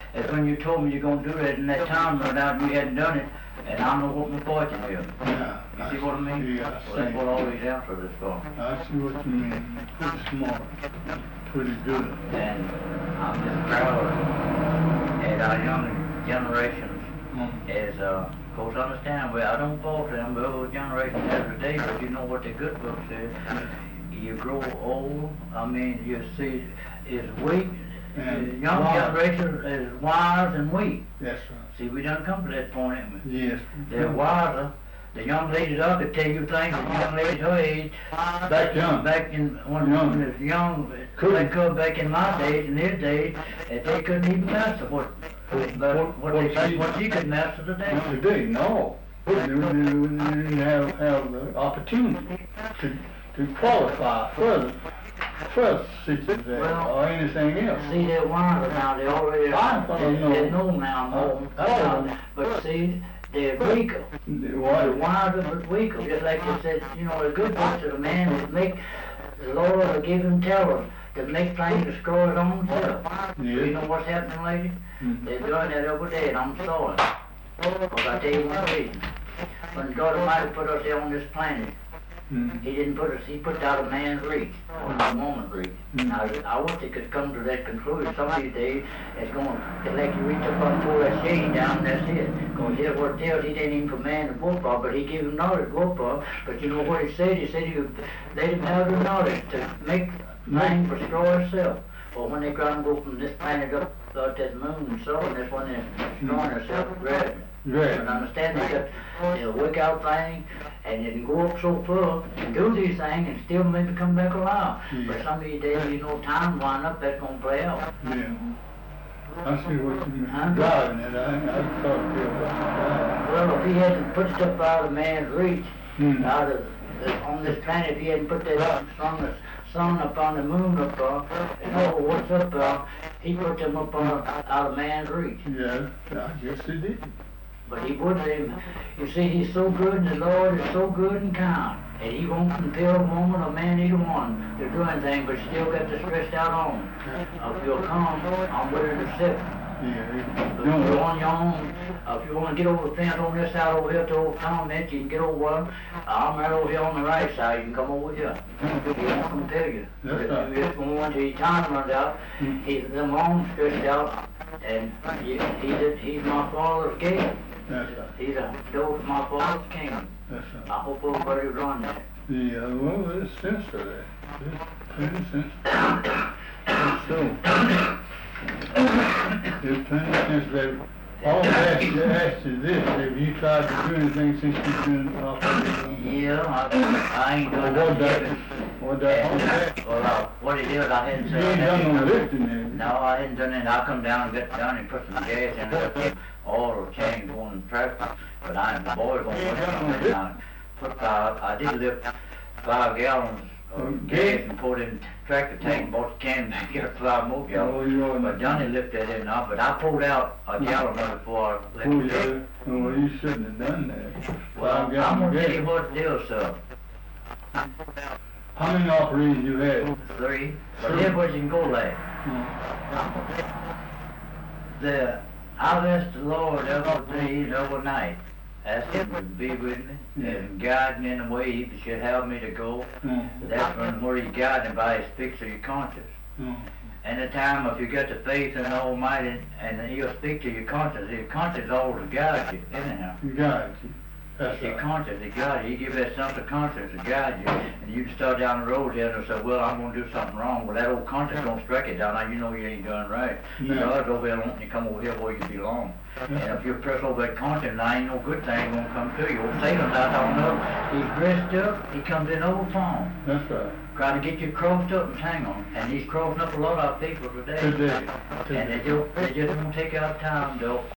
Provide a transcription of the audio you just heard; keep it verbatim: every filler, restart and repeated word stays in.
is when you told me you're gonna do that, and that time run out and you hadn't done it, and I know what my fortune is. Yeah. You see what I mean? Yeah, I Well, that's see. what all these answers is for. I see what you mean. Pretty smart. Pretty good. And I'm just proud that our young generations Mm. is, uh, of course, understand, well, I don't fault them, the old generation every day, but you know what the good book says. You grow old, I mean, you see, is weak, the And young wise. generation is wise and weak. That's right. See, we done come to that point, haven't we? Yes. They're wiser. The young ladies up could tell you things, the young ladies her age, back, young. back in, when, Young. when they was young, Couldn't. they could back in my days, in his days, that they couldn't even master what, but What- what what they, she- what she could master today. Not today, no. They didn't didn't have, have the opportunity to, to qualify further, further such Well, or anything else. See, they're wiser now, they already, I don't they, know. they know now more, Oh. but see, they're weaker. They're Why? wiser but weaker, just like they said, you know, the good books of the man that make, the Lord will give him terror, to make things destroy his own self. You Yes. know what's happening, lady? Mhm. They're doing that every day, and I'm sorry. Because I tell you one reason. When God Almighty put us here on this planet, Mhm. He didn't put us, He put out of man's reach, or a woman's reach. Mhm. Now, I wish they could come to that conclusion. Some of these days, it's going, it's like you reach up and pull that shade down, and that's it. Because here's what it tells, He didn't even command to go for, but He gave him knowledge to go for. But you know what He said? He said He would let him have the knowledge to make things destroy itself. Well, when they try to go from this planet up, up to the moon and so on, that's when they're destroying themselves with gravity. Right. But understand, they got, they'll work out things, and they can go up so far and do these things and still maybe come back alive. But Yeah. some of these days, you know, time wind up, that's gonna play out. Yeah. I see what you mean. Huh? Driving it, I, I talked to you about Well, if he hadn't put stuff out of man's reach, Hmm. out of, the- on this planet, if he hadn't put that sun, the sun up on the moon up there, and all what's up there, he put them up on, out of man's reach. that. Yeah, I guess he did. But he would let him, you see, he's so good, and the Lord is so good and kind, and he won't compel a woman or man, either one, to do anything, but still got the stressed out on him. Uh, If you'll come, I'm willing to sit. Yeah. But he- if you're No, on your own, uh, if you wanna get over the fence on this side over here to old comment, you can get over one. I'm right over here on the right side, you can come over here. He won't compel you. But That's if right. you just want to, time runs out, Hmm. he's them long stressed out, and he, he's, he's my father's gate. that's right. He's a those my father's king. That's I right. hope everybody will run that. Yeah, well, there's sense to that. There's plenty of sense. That's so. There's plenty of sense that. All I asked you, asked you this, have you tried to do anything since you've been off of it? Yeah, I, I ain't Well, doing what nothing that, yet. what that, what that? Well, uh, what it is, I hadn't You said. ain't done no lifting then. No, I hadn't done it. I come down and get down and put some gas in it, put oil or change going in traffic. But I, the boys gonna work on it. And I put five, I did lift five gallons of gas and put in tractor tank and bought the can and get five more Oh, gallons. you are. But Johnny lifted that in now, but I pulled out a gallon of it before I Oh, lifted it. yeah. Well, you shouldn't have done that. Well, I'm gonna tell you what it is, sir. How many operators you had? Three. But here's what you can go like. Hmm. The, I've asked the Lord every day and every night, ask Him to be with me and guide me in the way He should have me to go. Hmm. That's when where He guides me by His fix of your conscience. Hmm. And the time if you get the faith in the Almighty and He'll speak to your conscience, your conscience always guides you, anyhow. You got you. That's Your right. conscience, He guides you. He give that sense of conscience to guide you. And you can start down the road here and say, well, I'm going to do something wrong. Well, that old conscience going to strike you down. Now you know you ain't doing right. No. God's over here wanting you to come over here where you belong. And if you press over that conscience, now ain't no good thing going to come to you. Old Satan's out on up. He's dressed up. He comes in overformed. That's right. Trying to get you crossed up and hang on. And he's crossing up a lot of people today. Today. And they Today. just, they just won't take out time, though.